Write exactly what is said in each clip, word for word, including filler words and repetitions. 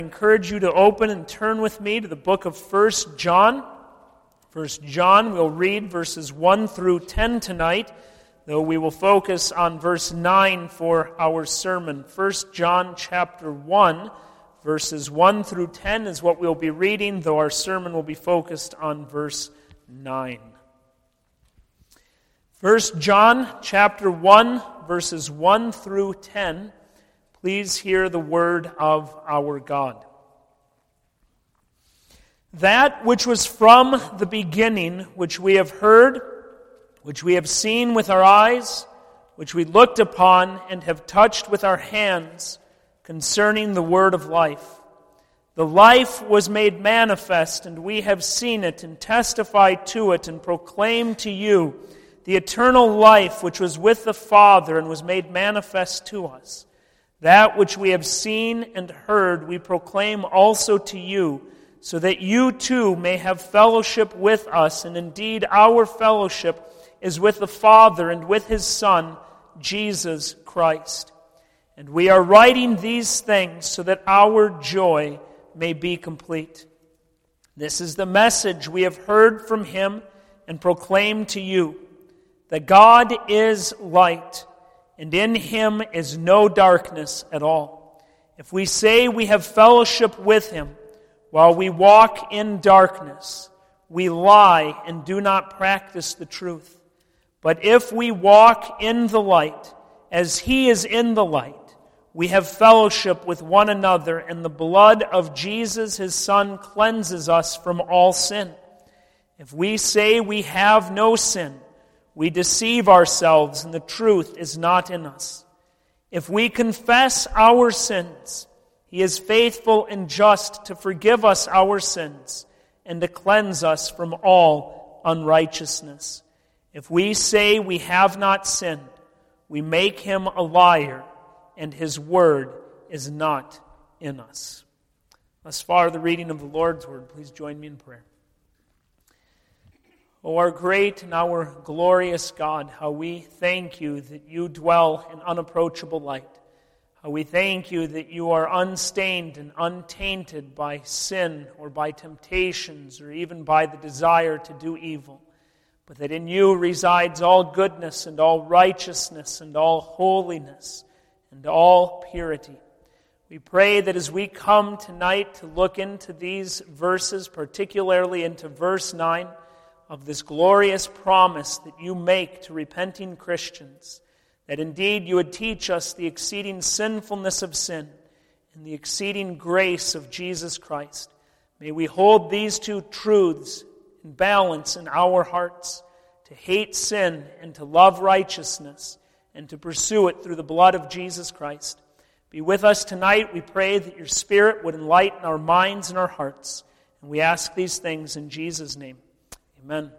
I encourage you to open and turn with me to the book of First John. First John, we'll read verses one through ten tonight, though we will focus on verse nine for our sermon. First John chapter one, verses one through ten is what we'll be reading, though our sermon will be focused on verse nine. First John chapter one, verses one through ten. Please hear the word of our God. That which was from the beginning, which we have heard, which we have seen with our eyes, which we looked upon and have touched with our hands, concerning the word of life. The life was made manifest, and we have seen it, and testified to it, and proclaimed to you the eternal life which was with the Father and was made manifest to us. That which we have seen and heard we proclaim also to you, so that you too may have fellowship with us. And indeed our fellowship is with the Father and with His Son, Jesus Christ. And we are writing these things so that our joy may be complete. This is the message we have heard from Him and proclaimed to you, that God is light, and in Him is no darkness at all. If we say we have fellowship with Him while we walk in darkness, we lie and do not practice the truth. But if we walk in the light, as He is in the light, we have fellowship with one another, and the blood of Jesus, His Son, cleanses us from all sin. If we say we have no sin, we deceive ourselves, and the truth is not in us. If we confess our sins, He is faithful and just to forgive us our sins and to cleanse us from all unrighteousness. If we say we have not sinned, we make Him a liar, and His word is not in us. Thus far, the reading of the Lord's word. Please join me in prayer. O our great and our glorious God, how we thank You that You dwell in unapproachable light. How we thank You that You are unstained and untainted by sin or by temptations or even by the desire to do evil, but that in You resides all goodness and all righteousness and all holiness and all purity. We pray that as we come tonight to look into these verses, particularly into verse nine, of this glorious promise that You make to repenting Christians, that indeed You would teach us the exceeding sinfulness of sin and the exceeding grace of Jesus Christ. May we hold these two truths in balance in our hearts, to hate sin and to love righteousness and to pursue it through the blood of Jesus Christ. Be with us tonight. We pray that Your Spirit would enlighten our minds and our hearts. And we ask these things in Jesus' name. Amen.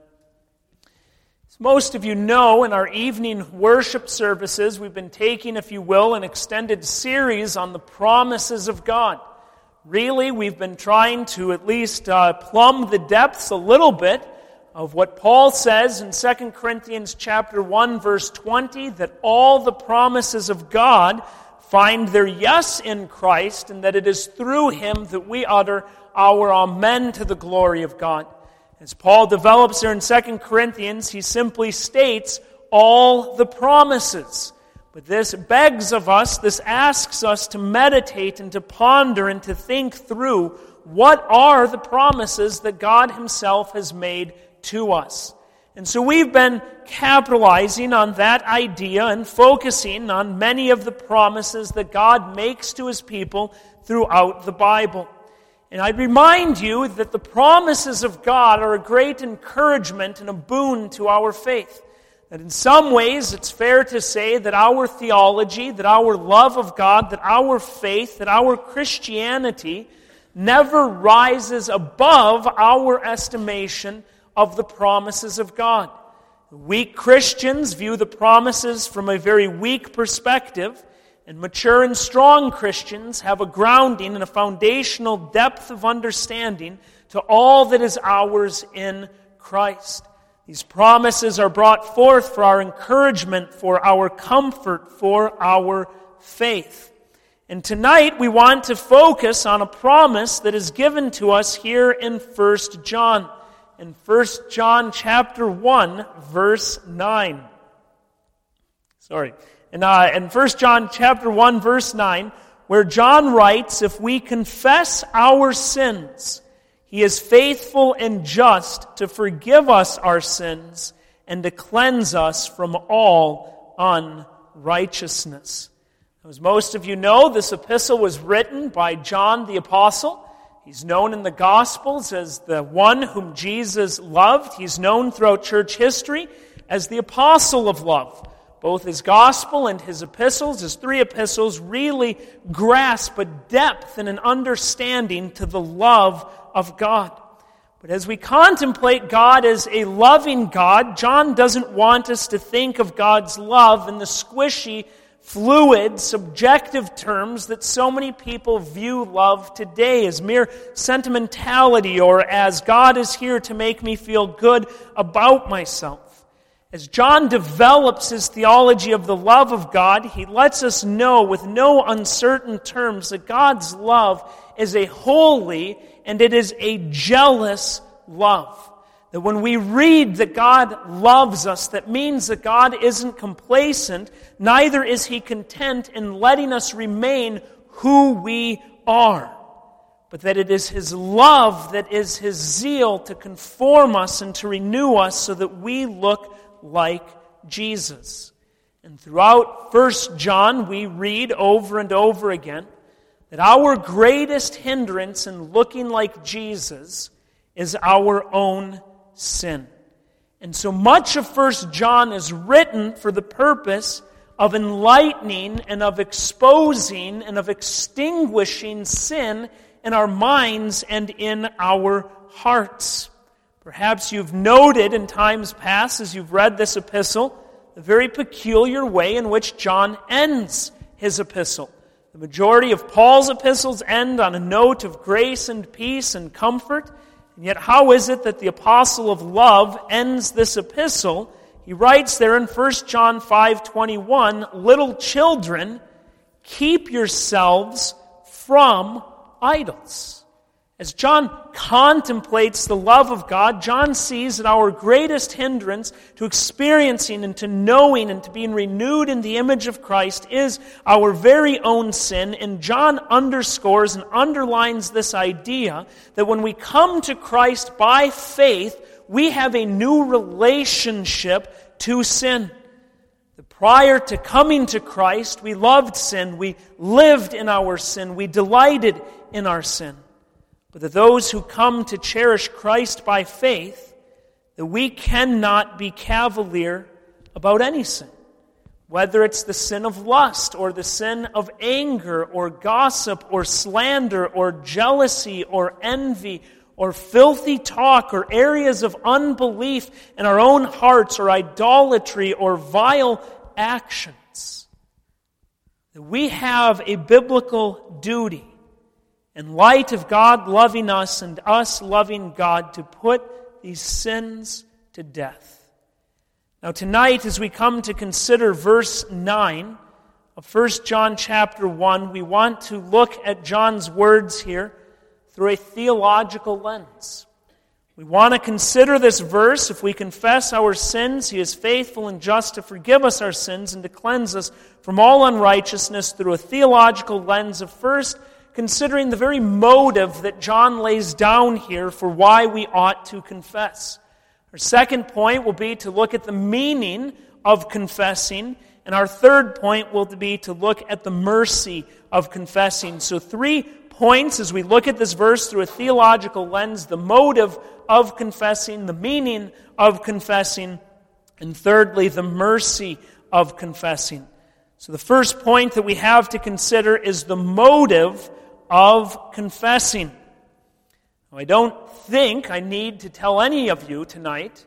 As most of you know, in our evening worship services, we've been taking, if you will, an extended series on the promises of God. Really, we've been trying to at least uh, plumb the depths a little bit of what Paul says in Second Corinthians chapter one, verse twenty, that all the promises of God find their yes in Christ, and that it is through Him that we utter our amen to the glory of God. As Paul develops here in Second Corinthians, he simply states all the promises. But this begs of us, this asks us to meditate and to ponder and to think through what are the promises that God Himself has made to us. And so we've been capitalizing on that idea and focusing on many of the promises that God makes to His people throughout the Bible. And I'd remind you that the promises of God are a great encouragement and a boon to our faith. That in some ways it's fair to say that our theology, that our love of God, that our faith, that our Christianity never rises above our estimation of the promises of God. Weak Christians view the promises from a very weak perspective, and mature and strong Christians have a grounding and a foundational depth of understanding to all that is ours in Christ. These promises are brought forth for our encouragement, for our comfort, for our faith. And tonight we want to focus on a promise that is given to us here in First John. In First John chapter one, verse nine. Sorry. In, uh, in First John chapter one, verse nine, where John writes, "If we confess our sins, He is faithful and just to forgive us our sins and to cleanse us from all unrighteousness." As most of you know, this epistle was written by John the Apostle. He's known in the Gospels as the one whom Jesus loved. He's known throughout church history as the Apostle of Love. Both his Gospel and his epistles, his three epistles, really grasp a depth and an understanding to the love of God. But as we contemplate God as a loving God, John doesn't want us to think of God's love in the squishy, fluid, subjective terms that so many people view love today as mere sentimentality or as God is here to make me feel good about myself. As John develops his theology of the love of God, he lets us know with no uncertain terms that God's love is a holy and it is a jealous love. That when we read that God loves us, that means that God isn't complacent, neither is He content in letting us remain who we are. But that it is His love that is His zeal to conform us and to renew us so that we look like Jesus. And throughout First John, we read over and over again that our greatest hindrance in looking like Jesus is our own sin. And so much of First John is written for the purpose of enlightening and of exposing and of extinguishing sin in our minds and in our hearts. Perhaps you've noted in times past as you've read this epistle the very peculiar way in which John ends his epistle. The majority of Paul's epistles end on a note of grace and peace and comfort. And yet how is it that the apostle of love ends this epistle? He writes there in First John five twenty-one, "Little children, keep yourselves from idols." As John contemplates the love of God, John sees that our greatest hindrance to experiencing and to knowing and to being renewed in the image of Christ is our very own sin. And John underscores and underlines this idea that when we come to Christ by faith, we have a new relationship to sin. That prior to coming to Christ, we loved sin, we lived in our sin, we delighted in our sin. But that those who come to cherish Christ by faith, that we cannot be cavalier about any sin. Whether it's the sin of lust, or the sin of anger, or gossip, or slander, or jealousy, or envy, or filthy talk, or areas of unbelief in our own hearts, or idolatry, or vile actions. That we have a biblical duty in light of God loving us and us loving God, to put these sins to death. Now tonight, as we come to consider verse nine of First John chapter one, we want to look at John's words here through a theological lens. We want to consider this verse. If we confess our sins, He is faithful and just to forgive us our sins and to cleanse us from all unrighteousness through a theological lens of first considering the very motive that John lays down here for why we ought to confess. Our second point will be to look at the meaning of confessing, and our third point will be to look at the mercy of confessing. So three points as we look at this verse through a theological lens: the motive of confessing, the meaning of confessing, and thirdly, the mercy of confessing. So the first point that we have to consider is the motive of confessing. Now, I don't think I need to tell any of you tonight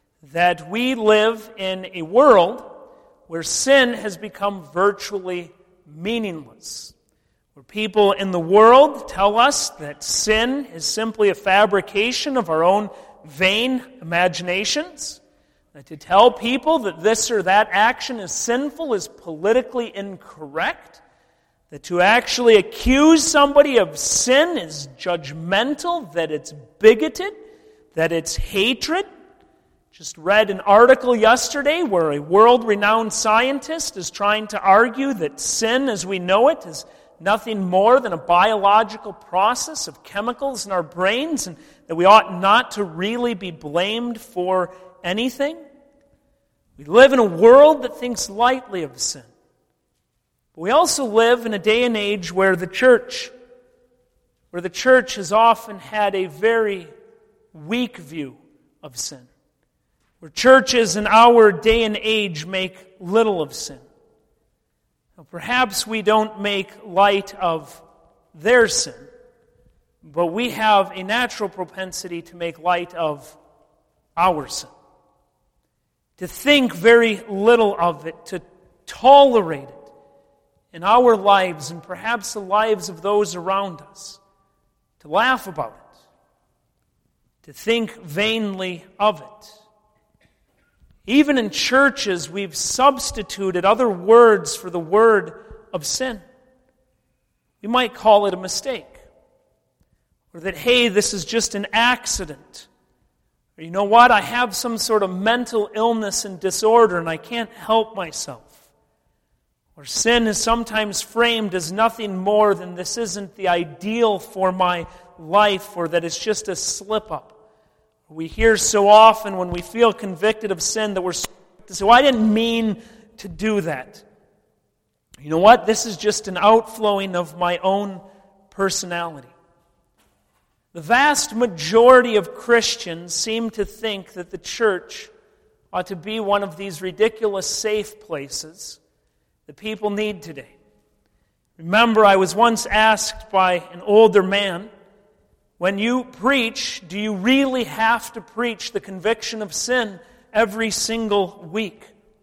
that we live in a world where sin has become virtually meaningless. Where people in the world tell us that sin is simply a fabrication of our own vain imaginations. That to tell people that this or that action is sinful is politically incorrect. That to actually accuse somebody of sin is judgmental, that it's bigoted, that it's hatred. Just read an article yesterday where a world-renowned scientist is trying to argue that sin as we know it is nothing more than a biological process of chemicals in our brains, and that we ought not to really be blamed for anything. We live in a world that thinks lightly of sin. But we also live in a day and age where the church, where the church has often had a very weak view of sin. Where churches in our day and age make little of sin. Now, perhaps we don't make light of their sin, but we have a natural propensity to make light of our sin. To think very little of it, to tolerate it in our lives and perhaps the lives of those around us. To laugh about it. To think vainly of it. Even in churches, we've substituted other words for the word of sin. We might call it a mistake. Or that, hey, this is just an accident. Or you know what, I have some sort of mental illness and disorder and I can't help myself. Or sin is sometimes framed as nothing more than this isn't the ideal for my life, or that it's just a slip-up. We hear so often when we feel convicted of sin that we're so to say, well, I didn't mean to do that. You know what? This is just an outflowing of my own personality. The vast majority of Christians seem to think that the church ought to be one of these ridiculous safe places that people need today. Remember, I was once asked by an older man, when you preach, do you really have to preach the conviction of sin every single week?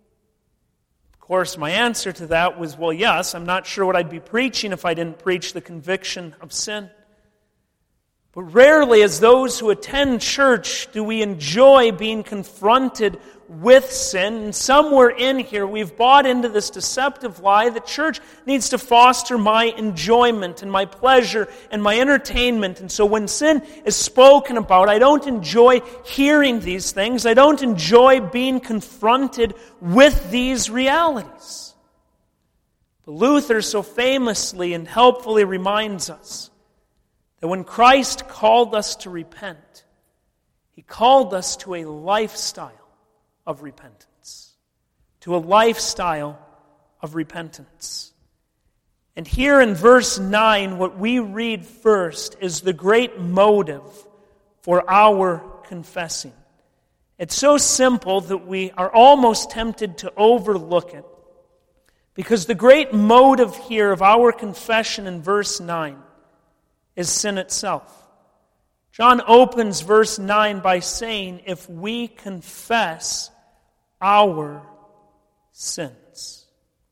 Of course, my answer to that was, well, yes, I'm not sure what I'd be preaching if I didn't preach the conviction of sin. But rarely, as those who attend church, do we enjoy being confronted with sin. And somewhere in here, we've bought into this deceptive lie that church needs to foster my enjoyment and my pleasure and my entertainment. And so when sin is spoken about, I don't enjoy hearing these things. I don't enjoy being confronted with these realities. But Luther so famously and helpfully reminds us that when Christ called us to repent, He called us to a lifestyle of repentance. To a lifestyle of repentance. And here in verse nine, what we read first is the great motive for our confessing. It's so simple that we are almost tempted to overlook it. Because the great motive here of our confession in verse nine is sin itself. John opens verse nine by saying, if we confess our sins.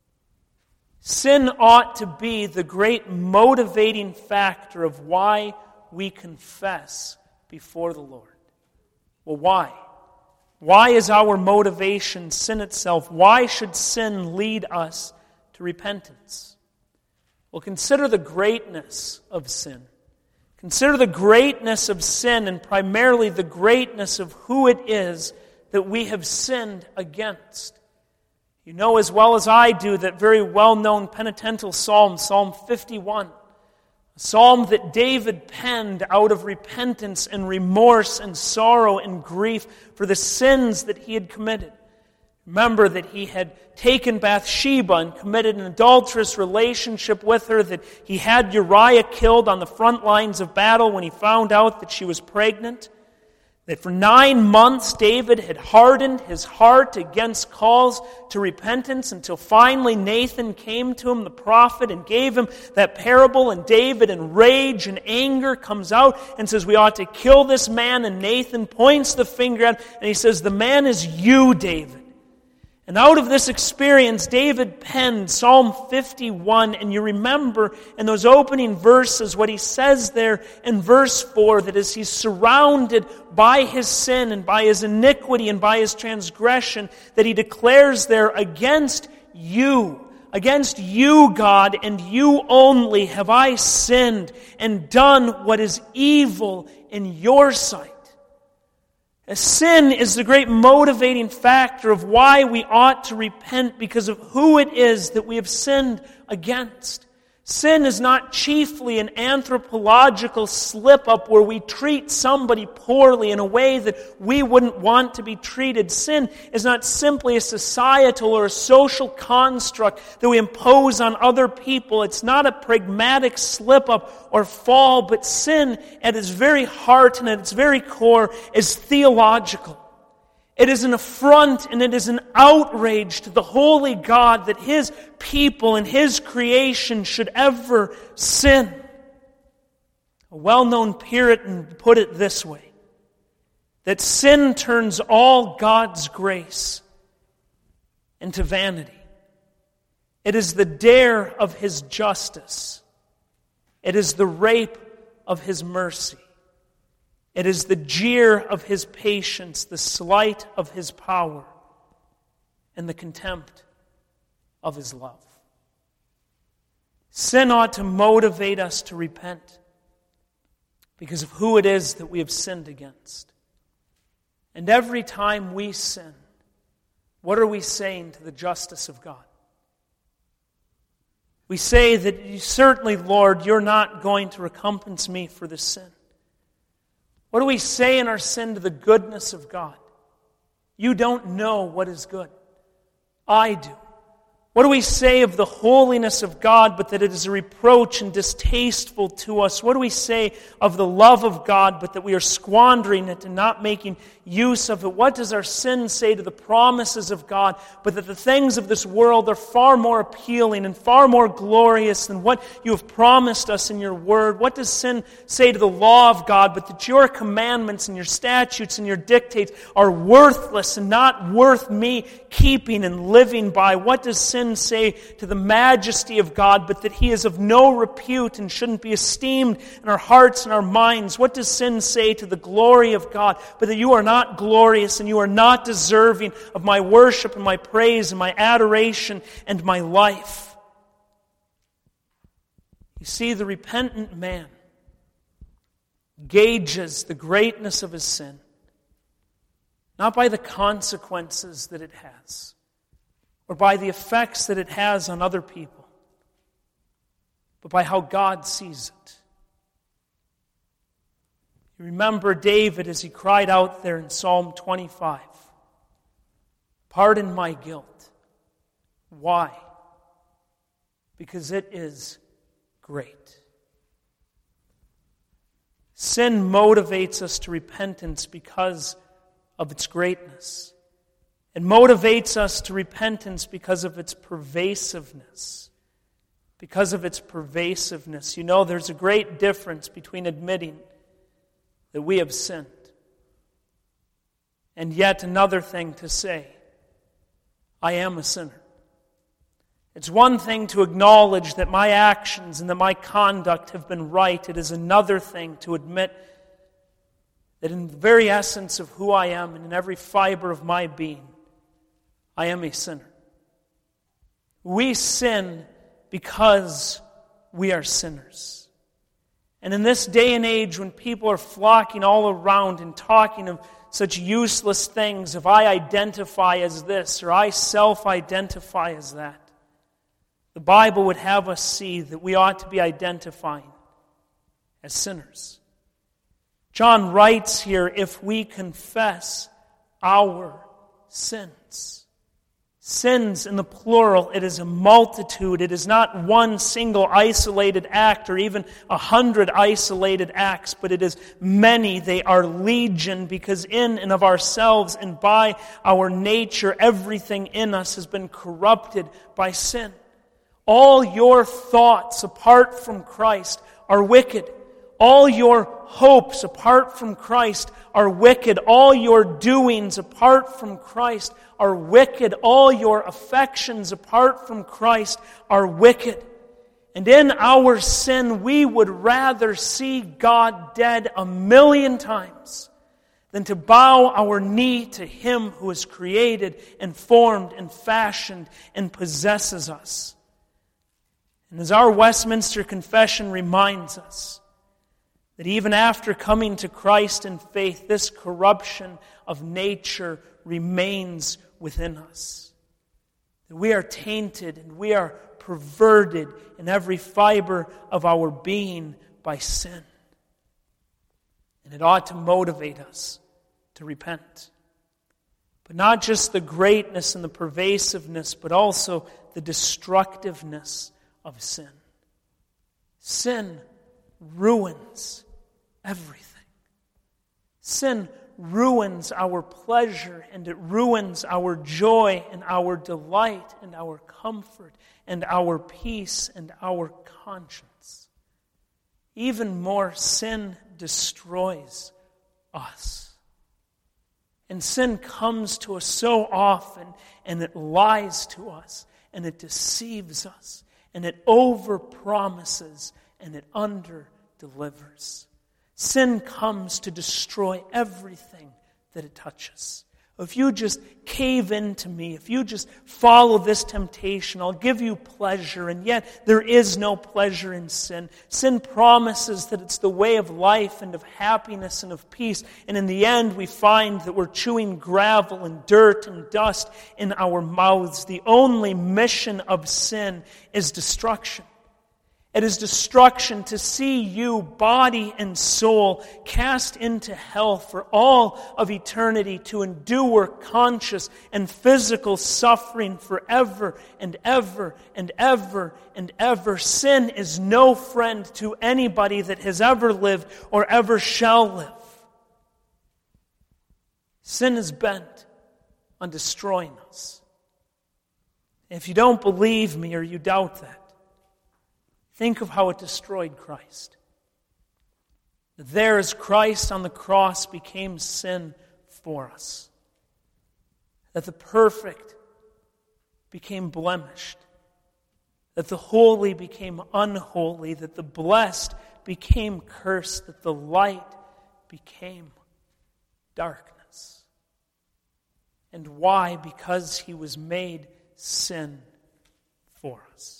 Sin ought to be the great motivating factor of why we confess before the Lord. Well, why? Why is our motivation sin itself? Why should sin lead us to repentance? Well, consider the greatness of sin. Consider the greatness of sin and primarily the greatness of who it is that we have sinned against. You know as well as I do that very well-known penitential psalm, Psalm fifty-one, a psalm that David penned out of repentance and remorse and sorrow and grief for the sins that he had committed. Remember that he had taken Bathsheba and committed an adulterous relationship with her, that he had Uriah killed on the front lines of battle when he found out that she was pregnant, that for nine months David had hardened his heart against calls to repentance until finally Nathan came to him, the prophet, and gave him that parable, and David in rage and anger comes out and says, we ought to kill this man, and Nathan points the finger at him and he says, the man is you, David. And out of this experience, David penned Psalm fifty-one, and you remember in those opening verses what he says there in verse four, that as he's surrounded by his sin and by his iniquity and by his transgression, that he declares there, against you Against you, God, and you only have I sinned and done what is evil in your sight. As sin is the great motivating factor of why we ought to repent, because of who it is that we have sinned against. Sin is not chiefly an anthropological slip-up where we treat somebody poorly in a way that we wouldn't want to be treated. Sin is not simply a societal or a social construct that we impose on other people. It's not a pragmatic slip-up or fall, but sin at its very heart and at its very core is theological. It is an affront and it is an outrage to the holy God that His people and His creation should ever sin. A well-known Puritan put it this way, that sin turns all God's grace into vanity. It is the dare of His justice. It is the rape of His mercy. It is the jeer of His patience, the slight of His power, and the contempt of His love. Sin ought to motivate us to repent because of who it is that we have sinned against. And every time we sin, what are we saying to the justice of God? We say that, certainly, Lord, you're not going to recompense me for this sin. What do we say in our sin to the goodness of God? You don't know what is good. I do. What do we say of the holiness of God, but that it is a reproach and distasteful to us? What do we say of the love of God, but that we are squandering it and not making use of it? What does our sin say to the promises of God, but that the things of this world are far more appealing and far more glorious than what you have promised us in your word? What does sin say to the law of God, but that your commandments and your statutes and your dictates are worthless and not worth me keeping and living by? What does sin say to the majesty of God, but that He is of no repute and shouldn't be esteemed in our hearts and our minds? What does sin say to the glory of God, but that you are not glorious and you are not deserving of my worship and my praise and my adoration and my life? You see, the repentant man gauges the greatness of his sin not by the consequences that it has, or by the effects that it has on other people, but by how God sees it. You remember David as he cried out there in Psalm twenty-five, "Pardon my guilt." Why? Because it is great. Sin motivates us to repentance because of its greatness. It motivates us to repentance because of its pervasiveness. Because of its pervasiveness. You know, there's a great difference between admitting that we have sinned and yet another thing to say, I am a sinner. It's one thing to acknowledge that my actions and that my conduct have been right. It is another thing to admit that in the very essence of who I am and in every fiber of my being, I am a sinner. We sin because we are sinners. And in this day and age when people are flocking all around and talking of such useless things, if I identify as this or I self-identify as that, the Bible would have us see that we ought to be identifying as sinners. John writes here, if we confess our sins. Sins in the plural, it is a multitude. It is not one single isolated act or even a hundred isolated acts, but it is many. They are legion because in and of ourselves and by our nature, everything in us has been corrupted by sin. All your thoughts apart from Christ are wicked. All your hopes apart from Christ are wicked. All your doings apart from Christ are wicked. All your affections apart from Christ are wicked. And in our sin, we would rather see God dead a million times than to bow our knee to Him who has created and formed and fashioned and possesses us. And as our Westminster Confession reminds us, that even after coming to Christ in faith, this corruption of nature remains within us. That we are tainted and we are perverted in every fiber of our being by sin. And it ought to motivate us to repent. But not just the greatness and the pervasiveness, but also the destructiveness of sin. Sin ruins everything. Sin ruins our pleasure, and it ruins our joy and our delight and our comfort and our peace and our conscience. Even more, sin destroys us. And sin comes to us so often, and it lies to us, and it deceives us, and it overpromises, and it underdelivers. Sin comes to destroy everything that it touches. If you just cave into me, if you just follow this temptation, I'll give you pleasure, and yet there is no pleasure in sin. Sin promises that it's the way of life and of happiness and of peace, and in the end we find that we're chewing gravel and dirt and dust in our mouths. The only mission of sin is destruction. It is destruction to see you, body and soul, cast into hell for all of eternity, to endure conscious and physical suffering forever and ever and ever and ever. Sin is no friend to anybody that has ever lived or ever shall live. Sin is bent on destroying us. If you don't believe me or you doubt that, think of how it destroyed Christ. That there, as Christ on the cross became sin for us. That the perfect became blemished. That the holy became unholy. That the blessed became cursed. That the light became darkness. And why? Because he was made sin for us.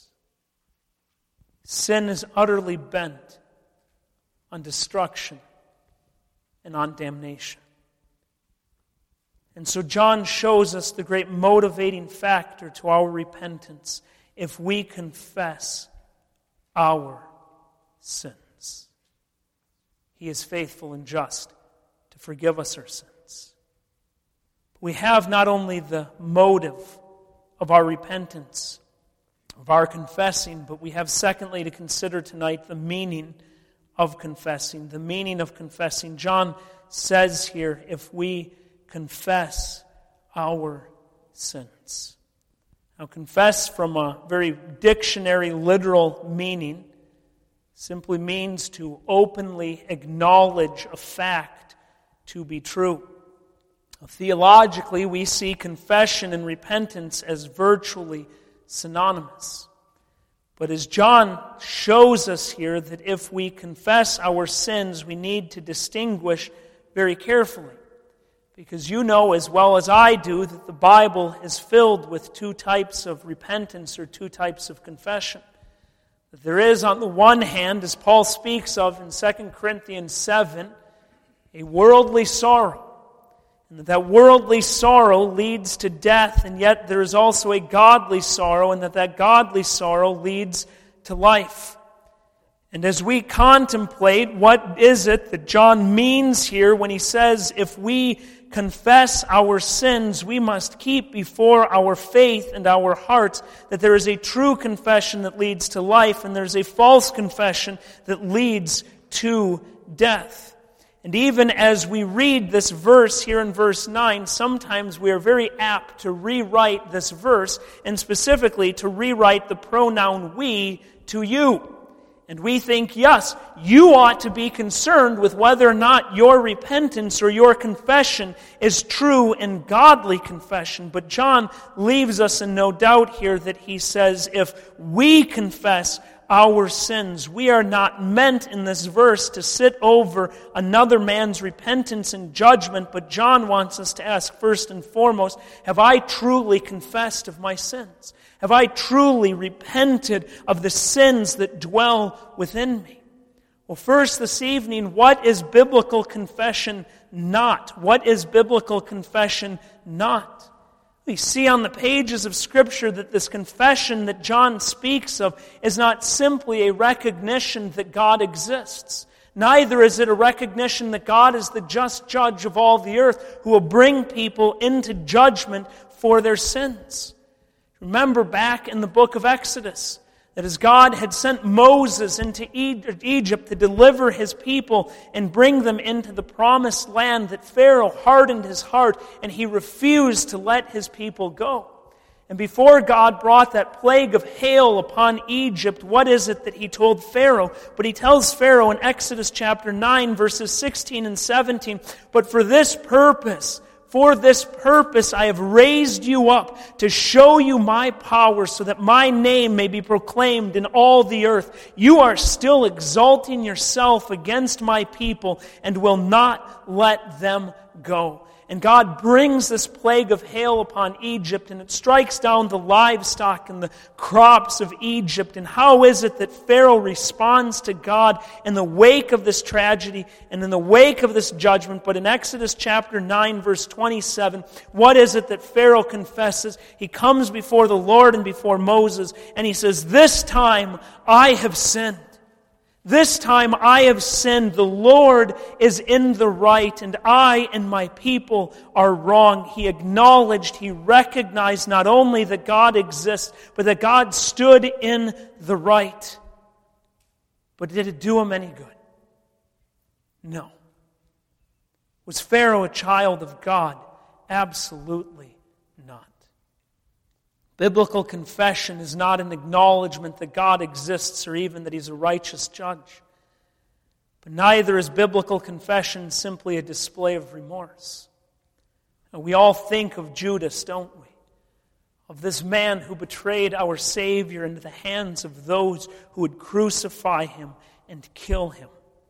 Sin is utterly bent on destruction and on damnation. And so John shows us the great motivating factor to our repentance if we confess our sins. He is faithful and just to forgive us our sins. We have not only the motive of our repentance, of our confessing, but we have secondly to consider tonight the meaning of confessing. The meaning of confessing. John says here, if we confess our sins. Now, confess from a very dictionary literal meaning simply means to openly acknowledge a fact to be true. Theologically, we see confession and repentance as virtually synonymous. But as John shows us here, that if we confess our sins, we need to distinguish very carefully. Because you know as well as I do that the Bible is filled with two types of repentance or two types of confession. That there is, on the one hand, as Paul speaks of in Second Corinthians seven, a worldly sorrow. And that, that worldly sorrow leads to death, and yet there is also a godly sorrow, and that that godly sorrow leads to life. And as we contemplate what is it that John means here when he says, if we confess our sins, we must keep before our faith and our hearts that there is a true confession that leads to life, and there's a false confession that leads to death. And even as we read this verse here in verse nine, sometimes we are very apt to rewrite this verse, and specifically to rewrite the pronoun we to you. And we think, yes, you ought to be concerned with whether or not your repentance or your confession is true and godly confession. But John leaves us in no doubt here that he says, if we confess our sins. We are not meant in this verse to sit over another man's repentance and judgment, but John wants us to ask first and foremost, have I truly confessed of my sins? Have I truly repented of the sins that dwell within me? Well, first this evening, what is biblical confession not? What is biblical confession not? We see on the pages of Scripture that this confession that John speaks of is not simply a recognition that God exists. Neither is it a recognition that God is the just judge of all the earth who will bring people into judgment for their sins. Remember back in the book of Exodus, that as God had sent Moses into Egypt to deliver his people and bring them into the promised land, that Pharaoh hardened his heart and he refused to let his people go. And before God brought that plague of hail upon Egypt, what is it that he told Pharaoh? But he tells Pharaoh in Exodus chapter nine, verses sixteen and seventeen, "But for this purpose, For this purpose I have raised you up, to show you my power, so that my name may be proclaimed in all the earth. You are still exalting yourself against my people, and will not let them go." And God brings this plague of hail upon Egypt, and it strikes down the livestock and the crops of Egypt. And how is it that Pharaoh responds to God in the wake of this tragedy and in the wake of this judgment? But in Exodus chapter nine, verse twenty-seven, what is it that Pharaoh confesses? He comes before the Lord and before Moses, and he says, "This time I have sinned. This time I have sinned. The Lord is in the right, and I and my people are wrong." He acknowledged, he recognized not only that God exists, but that God stood in the right. But did it do him any good? No. Was Pharaoh a child of God? Absolutely not. Biblical confession is not an acknowledgement that God exists or even that He's a righteous judge. But neither is biblical confession simply a display of remorse. And we all think of Judas, don't we? Of this man who betrayed our Savior into the hands of those who would crucify Him and kill Him.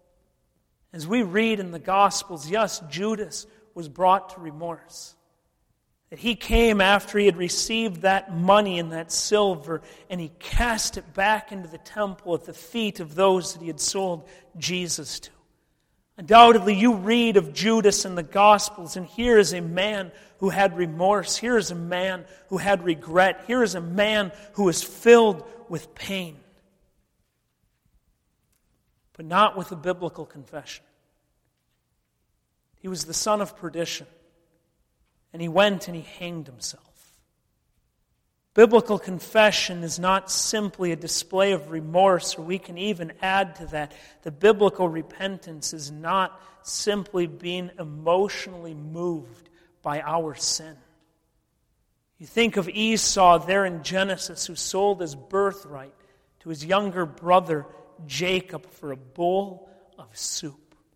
As we read in the Gospels, yes, Judas was brought to remorse. That he came after he had received that money and that silver, and he cast it back into the temple at the feet of those that he had sold Jesus to. Undoubtedly, you read of Judas in the Gospels, and here is a man who had remorse. Here is a man who had regret. Here is a man who was filled with pain. But not with a biblical confession. He was the son of perdition. And he went and he hanged himself. Biblical confession is not simply a display of remorse, or we can even add to that. The biblical repentance is not simply being emotionally moved by our sin. You think of Esau there in Genesis, who sold his birthright to his younger brother Jacob for a bowl of soup.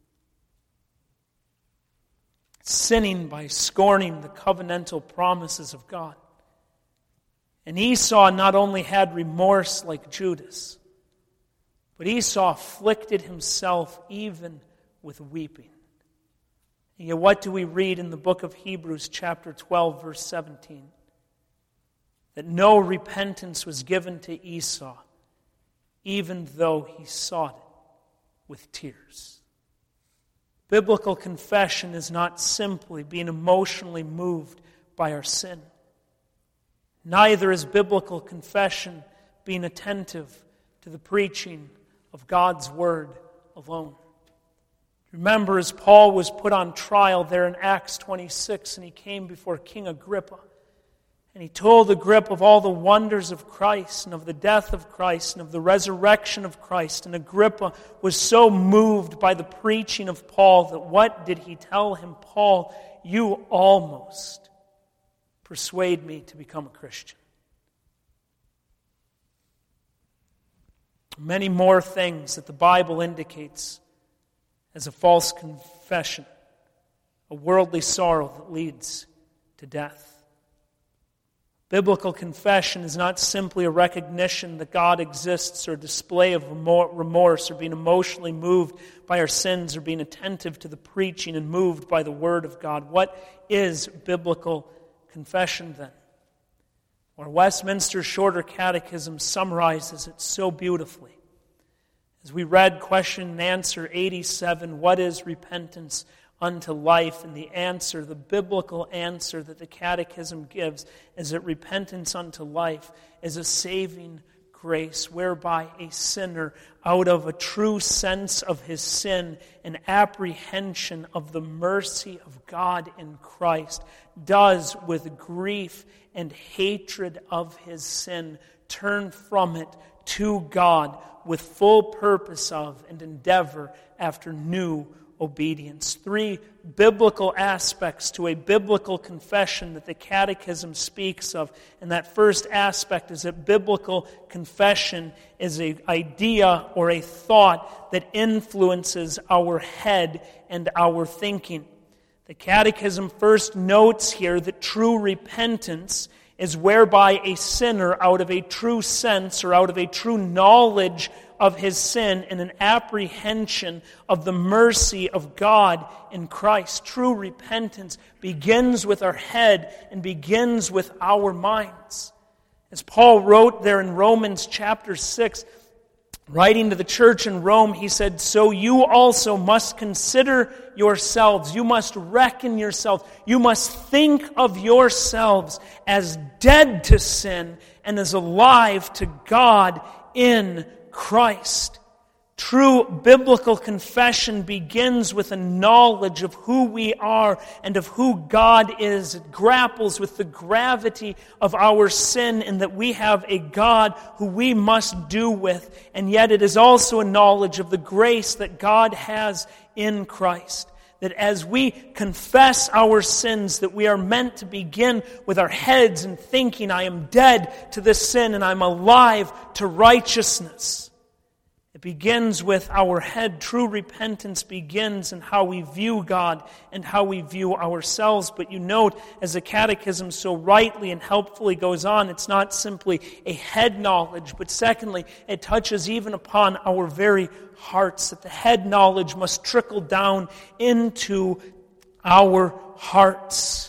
Sinning by scorning the covenantal promises of God. And Esau not only had remorse like Judas, but Esau afflicted himself even with weeping. And yet what do we read in the book of Hebrews chapter twelve, verse seventeen? That no repentance was given to Esau, even though he sought it with tears. Biblical confession is not simply being emotionally moved by our sin. Neither is biblical confession being attentive to the preaching of God's Word alone. Remember, as Paul was put on trial there in Acts twenty-six, and he came before King Agrippa, and he told Agrippa of all the wonders of Christ and of the death of Christ and of the resurrection of Christ. And Agrippa was so moved by the preaching of Paul that what did he tell him? "Paul, you almost persuade me to become a Christian." Many more things that the Bible indicates as a false confession, a worldly sorrow that leads to death. Biblical confession is not simply a recognition that God exists or a display of remorse or being emotionally moved by our sins or being attentive to the preaching and moved by the Word of God. What is biblical confession then? Our Westminster Shorter Catechism summarizes it so beautifully. As we read question and answer eighty-seven, what is repentance unto life? And the answer, the biblical answer that the Catechism gives is that repentance unto life is a saving grace whereby a sinner, out of a true sense of his sin and apprehension of the mercy of God in Christ, does with grief and hatred of his sin turn from it to God with full purpose of and endeavor after new obedience. Three biblical aspects to a biblical confession that the Catechism speaks of. And that first aspect is that biblical confession is an idea or a thought that influences our head and our thinking. The Catechism first notes here that true repentance is whereby a sinner, out of a true sense or out of a true knowledge of his sin and an apprehension of the mercy of God in Christ. True repentance begins with our head and begins with our minds. As Paul wrote there in Romans chapter six, writing to the church in Rome, he said, "So you also must consider yourselves, you must reckon yourselves, you must think of yourselves as dead to sin and as alive to God in Christ." True biblical confession begins with a knowledge of who we are and of who God is. It grapples with the gravity of our sin and that we have a God who we must do with. And yet it is also a knowledge of the grace that God has in Christ. That as we confess our sins, that we are meant to begin with our heads and thinking, I am dead to this sin and I'm alive to righteousness. It begins with our head. True repentance begins in how we view God and how we view ourselves. But you note, as the Catechism so rightly and helpfully goes on, it's not simply a head knowledge, but secondly, it touches even upon our very hearts, that the head knowledge must trickle down into our hearts.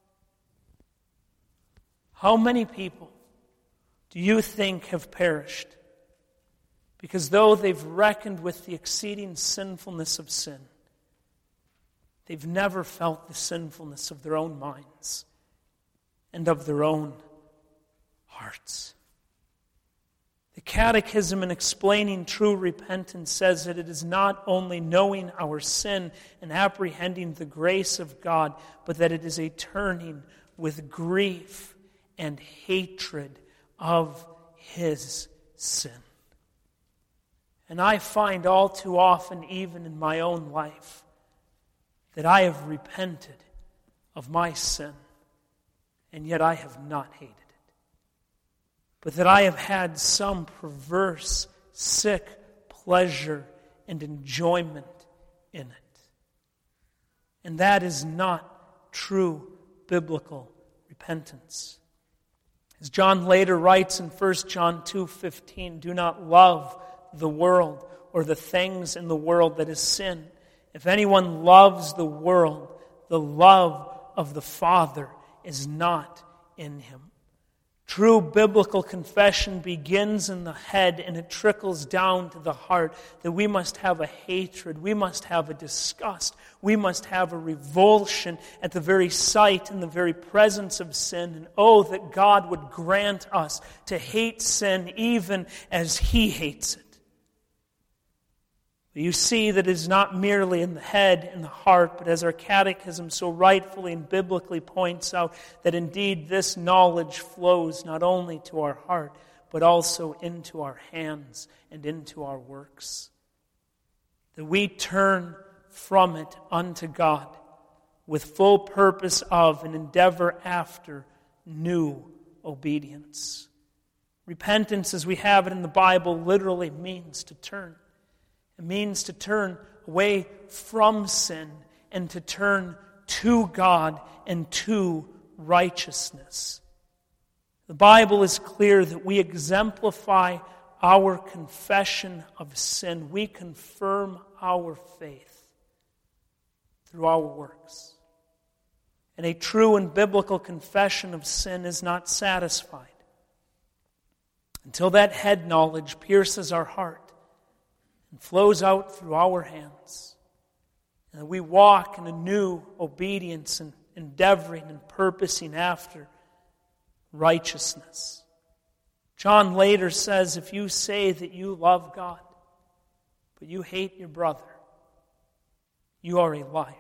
How many people do you think have perished? Because though they've reckoned with the exceeding sinfulness of sin, they've never felt the sinfulness of their own minds and of their own hearts. The Catechism, in explaining true repentance, says that it is not only knowing our sin and apprehending the grace of God, but that it is a turning with grief and hatred of His sin. And I find all too often, even in my own life, that I have repented of my sin, and yet I have not hated it. But that I have had some perverse, sick pleasure and enjoyment in it. And that is not true biblical repentance. As John later writes in First John two fifteen, do not love the world or the things in the world that is sin. If anyone loves the world, the love of the Father is not in him. True biblical confession begins in the head and it trickles down to the heart, that we must have a hatred, we must have a disgust, we must have a revulsion at the very sight and the very presence of sin. And oh, that God would grant us to hate sin even as He hates it. You see that it is not merely in the head and the heart, but as our Catechism so rightfully and biblically points out, that indeed this knowledge flows not only to our heart, but also into our hands and into our works. That we turn from it unto God with full purpose of and endeavor after new obedience. Repentance, as we have it in the Bible, literally means to turn. It means to turn away from sin and to turn to God and to righteousness. The Bible is clear that we exemplify our confession of sin. We confirm our faith through our works. And a true and biblical confession of sin is not satisfied until that head knowledge pierces our heart and flows out through our hands. And we walk in a new obedience and endeavoring and purposing after righteousness. John later says, if you say that you love God, but you hate your brother, you are a liar.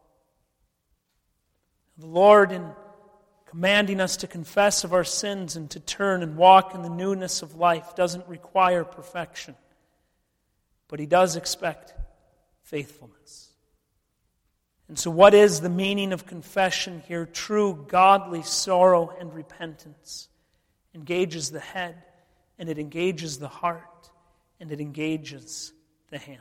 The Lord, in commanding us to confess of our sins and to turn and walk in the newness of life, doesn't require perfection, but He does expect faithfulness. And so what is the meaning of confession here? True godly sorrow and repentance engages the head, and it engages the heart, and it engages the hand.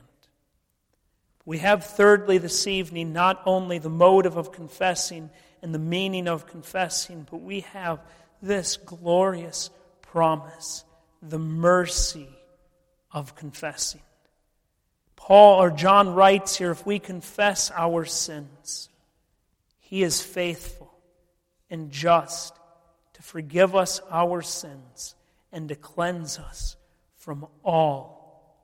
We have thirdly this evening not only the motive of confessing and the meaning of confessing, but we have this glorious promise, the mercy of confessing. Paul or John writes here, if we confess our sins, He is faithful and just to forgive us our sins and to cleanse us from all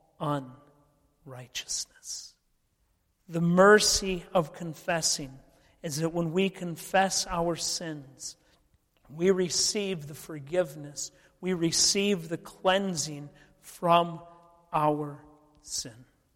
unrighteousness. The mercy of confessing is that when we confess our sins, we receive the forgiveness, we receive the cleansing from our sin.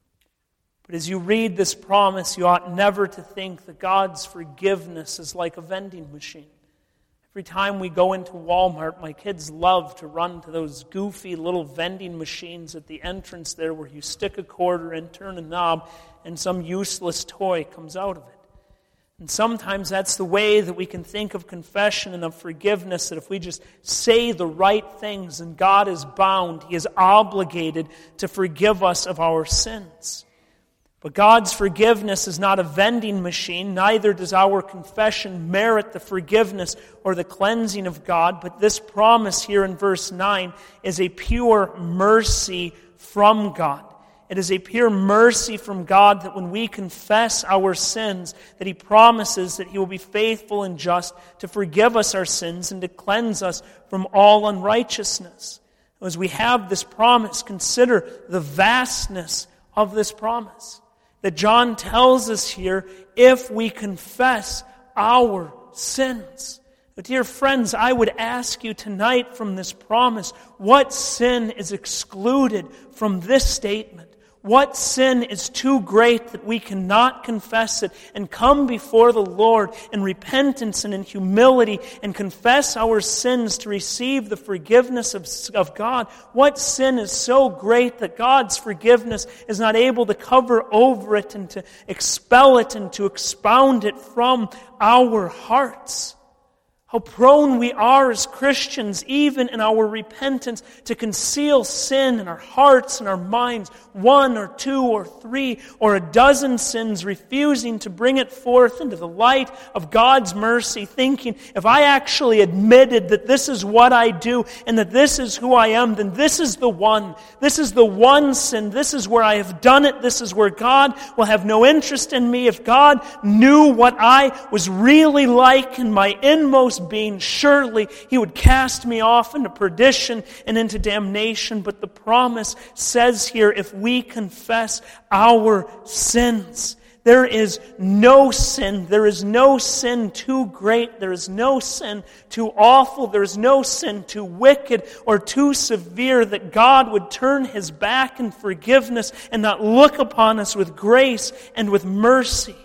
But as you read this promise, you ought never to think that God's forgiveness is like a vending machine. Every time we go into Walmart, my kids love to run to those goofy little vending machines at the entrance there where you stick a quarter in, turn a knob, and some useless toy comes out of it. And sometimes that's the way that we can think of confession and of forgiveness, that if we just say the right things, and God is bound, He is obligated to forgive us of our sins. But God's forgiveness is not a vending machine, neither does our confession merit the forgiveness or the cleansing of God, but this promise here in verse nine is a pure mercy from God. It is a pure mercy from God that when we confess our sins, that He promises that He will be faithful and just to forgive us our sins and to cleanse us from all unrighteousness. As we have this promise, consider the vastness of this promise. That John tells us here, if we confess our sins. But dear friends, I would ask you tonight from this promise, what sin is excluded from this statement? What sin is too great that we cannot confess it and come before the Lord in repentance and in humility and confess our sins to receive the forgiveness of, of God? What sin is so great that God's forgiveness is not able to cover over it and to expel it and to expound it from our hearts? How prone we are as Christians, even in our repentance, to conceal sin in our hearts and our minds, one or two or three or a dozen sins, refusing to bring it forth into the light of God's mercy, thinking, if I actually admitted that this is what I do and that this is who I am, then this is the one. This is the one sin. This is where I have done it. This is where God will have no interest in me. If God knew what I was really like in my inmost being, surely He would cast me off into perdition and into damnation. But the promise says here, if we confess our sins, there is no sin, there is no sin too great, there is no sin too awful, there is no sin too wicked or too severe that God would turn His back in forgiveness and not look upon us with grace and with mercy.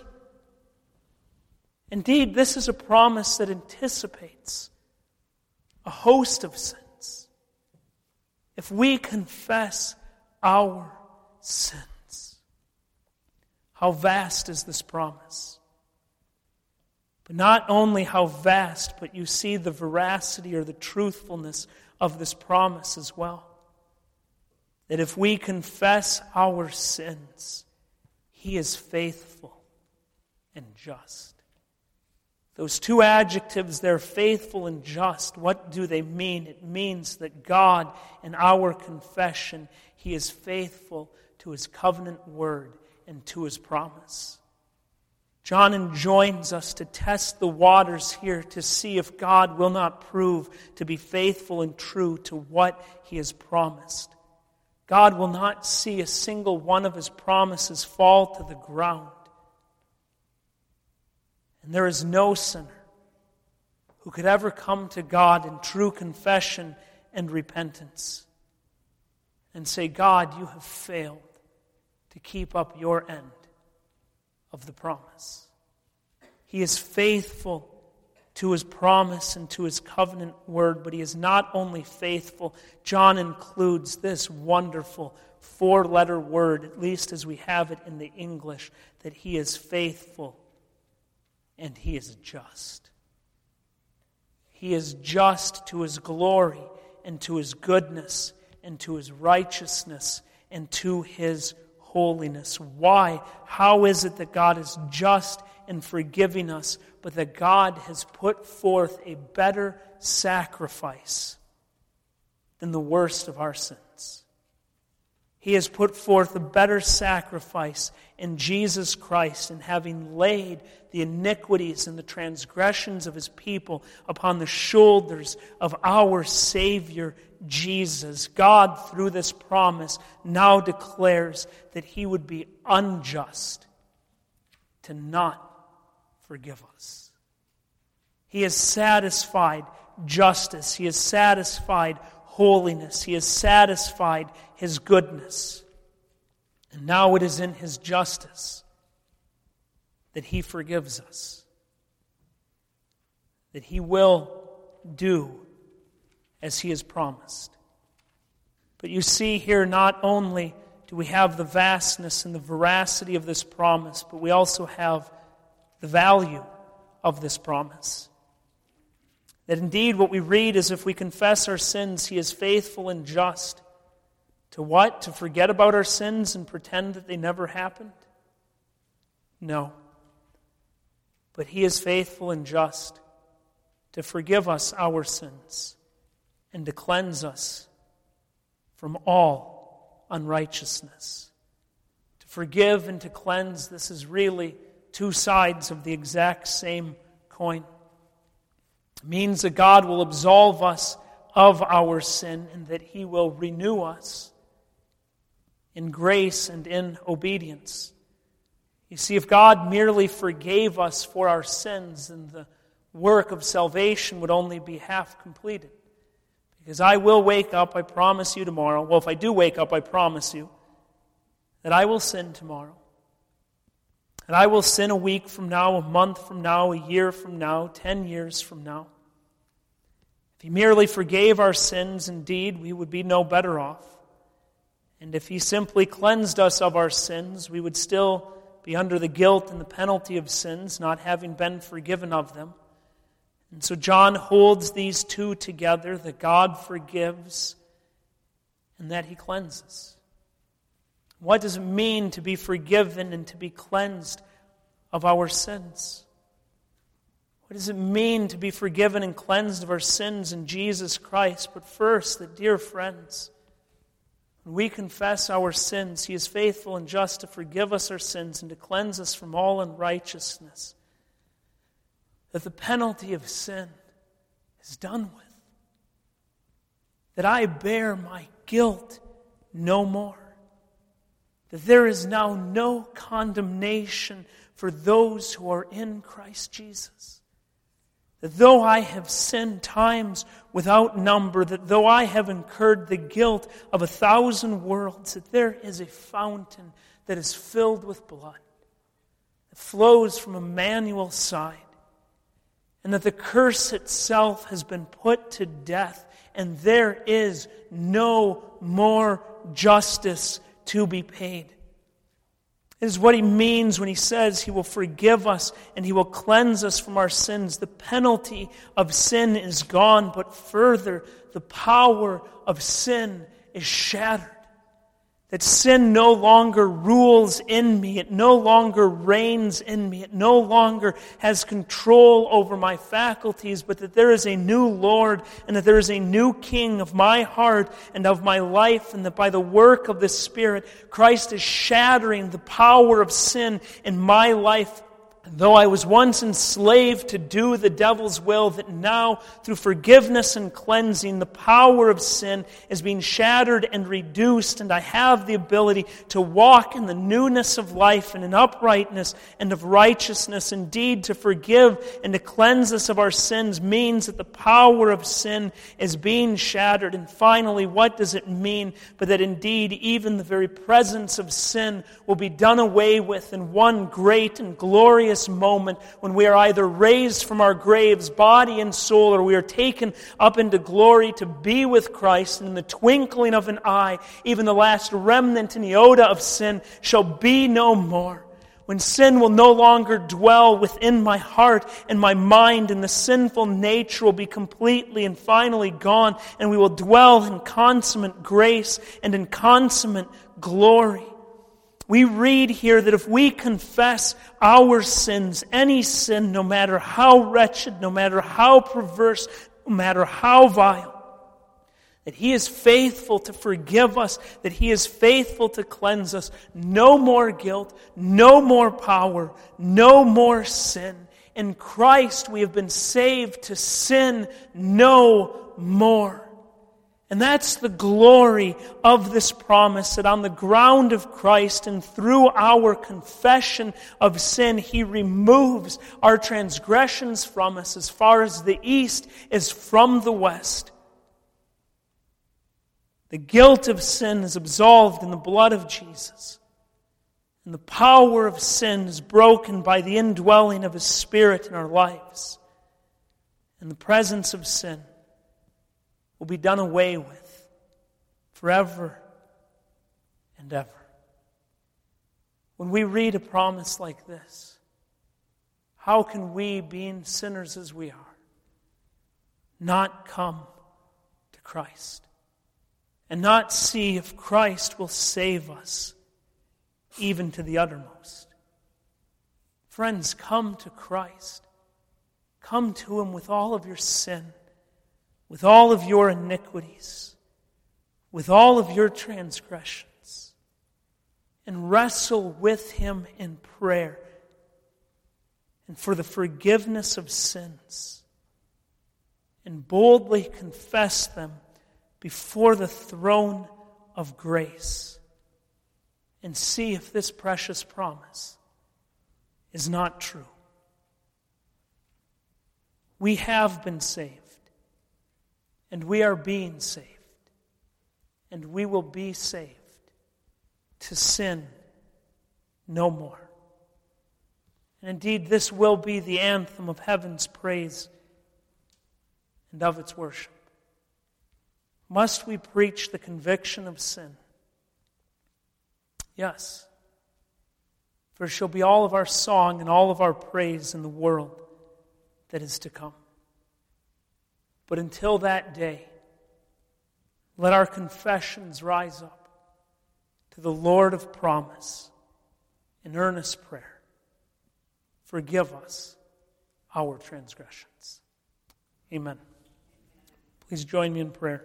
Indeed, this is a promise that anticipates a host of sins. If we confess our sins, how vast is this promise? But not only how vast, but you see the veracity or the truthfulness of this promise as well. That if we confess our sins, He is faithful and just Those two adjectives, they're faithful and just. What do they mean? It means that God, in our confession, He is faithful to His covenant word and to His promise. John enjoins us to test the waters here to see if God will not prove to be faithful and true to what He has promised. God will not see a single one of His promises fall to the ground. And there is no sinner who could ever come to God in true confession and repentance and say, God, you have failed to keep up your end of the promise. He is faithful to His promise and to His covenant word, but He is not only faithful. John includes this wonderful four-letter word, at least as we have it in the English, that He is faithful and He is just. He is just to His glory and to His goodness and to His righteousness and to His holiness. Why? How is it that God is just in forgiving us, but that God has put forth a better sacrifice than the worst of our sins? He has put forth a better sacrifice in Jesus Christ, in having laid the iniquities and the transgressions of His people upon the shoulders of our Savior Jesus. God, through this promise, now declares that He would be unjust to not forgive us. He has satisfied justice. He has satisfied holiness. He has satisfied His goodness. And now it is in His justice that He forgives us. That He will do as He has promised. But you see here, not only do we have the vastness and the veracity of this promise, but we also have the value of this promise. That indeed what we read is, if we confess our sins, He is faithful and just. To what? To forget about our sins and pretend that they never happened? No. But He is faithful and just to forgive us our sins and to cleanse us from all unrighteousness. To forgive and to cleanse, this is really two sides of the exact same coin. It means that God will absolve us of our sin and that He will renew us in grace and in obedience. You see, if God merely forgave us for our sins, then the work of salvation would only be half completed. Because I will wake up, I promise you tomorrow. Well, if I do wake up, I promise you that I will sin tomorrow. And I will sin a week from now, a month from now, a year from now, ten years from now. If He merely forgave our sins, indeed, we would be no better off. And if He simply cleansed us of our sins, we would still be under the guilt and the penalty of sins, not having been forgiven of them. And so John holds these two together, that God forgives and that He cleanses. What does it mean to be forgiven and to be cleansed of our sins? What does it mean to be forgiven and cleansed of our sins in Jesus Christ? But first, that, dear friends, when we confess our sins, He is faithful and just to forgive us our sins and to cleanse us from all unrighteousness. That the penalty of sin is done with. That I bear my guilt no more. That there is now no condemnation for those who are in Christ Jesus. That though I have sinned times without number, that though I have incurred the guilt of a thousand worlds, that there is a fountain that is filled with blood, that flows from Emmanuel's side, and that the curse itself has been put to death, and there is no more justice to be paid. It is what He means when He says He will forgive us and He will cleanse us from our sins. The penalty of sin is gone, but further, the power of sin is shattered. That sin no longer rules in me. It no longer reigns in me. It no longer has control over my faculties, but that there is a new Lord and that there is a new King of my heart and of my life, and that by the work of the Spirit, Christ is shattering the power of sin in my life. And though I was once enslaved to do the devil's will, that now, through forgiveness and cleansing, the power of sin is being shattered and reduced, and I have the ability to walk in the newness of life and in uprightness and of righteousness. Indeed, to forgive and to cleanse us of our sins means that the power of sin is being shattered. And finally, what does it mean? But that indeed, even the very presence of sin will be done away with in one great and glorious moment when we are either raised from our graves, body and soul, or we are taken up into glory to be with Christ. And in the twinkling of an eye, even the last remnant and iota of sin shall be no more. When sin will no longer dwell within my heart and my mind, and the sinful nature will be completely and finally gone, and we will dwell in consummate grace and in consummate glory. We read here that if we confess our sins, any sin, no matter how wretched, no matter how perverse, no matter how vile, that He is faithful to forgive us, that He is faithful to cleanse us. No more guilt, no more power, no more sin. In Christ we have been saved to sin no more. And that's the glory of this promise, that on the ground of Christ and through our confession of sin, He removes our transgressions from us as far as the east is from the west. The guilt of sin is absolved in the blood of Jesus. And the power of sin is broken by the indwelling of His Spirit in our lives. And the presence of sin will be done away with forever and ever. When we read a promise like this, how can we, being sinners as we are, not come to Christ and not see if Christ will save us even to the uttermost? Friends, come to Christ. Come to Him with all of your sin, with all of your iniquities, with all of your transgressions, and wrestle with Him in prayer and for the forgiveness of sins, and boldly confess them before the throne of grace, and see if this precious promise is not true. We have been saved. And we are being saved. And we will be saved to sin no more. And indeed, this will be the anthem of heaven's praise and of its worship. Must we preach the conviction of sin? Yes. For it shall be all of our song and all of our praise in the world that is to come. But until that day, let our confessions rise up to the Lord of promise in earnest prayer. Forgive us our transgressions. Amen. Please join me in prayer.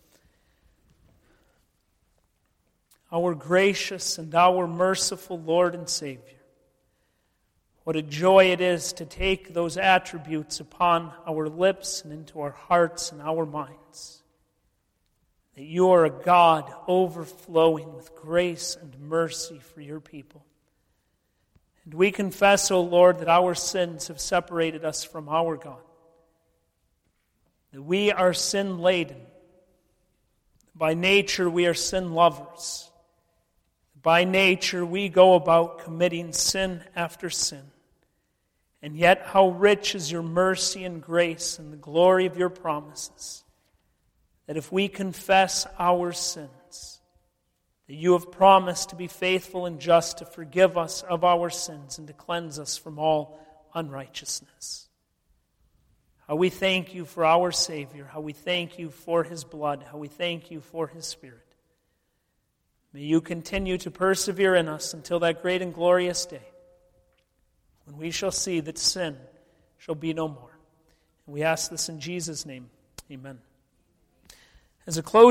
Our gracious and our merciful Lord and Savior, what a joy it is to take those attributes upon our lips and into our hearts and our minds. That you are a God overflowing with grace and mercy for your people. And we confess, O Lord, that our sins have separated us from our God. That we are sin-laden. By nature, we are sin lovers. By nature, we go about committing sin after sin. And yet, how rich is your mercy and grace and the glory of your promises, that if we confess our sins, that you have promised to be faithful and just to forgive us of our sins and to cleanse us from all unrighteousness. How we thank you for our Savior, how we thank you for His blood, how we thank you for His Spirit. May you continue to persevere in us until that great and glorious day, when we shall see that sin shall be no more. And we ask this in Jesus' name. Amen. As a close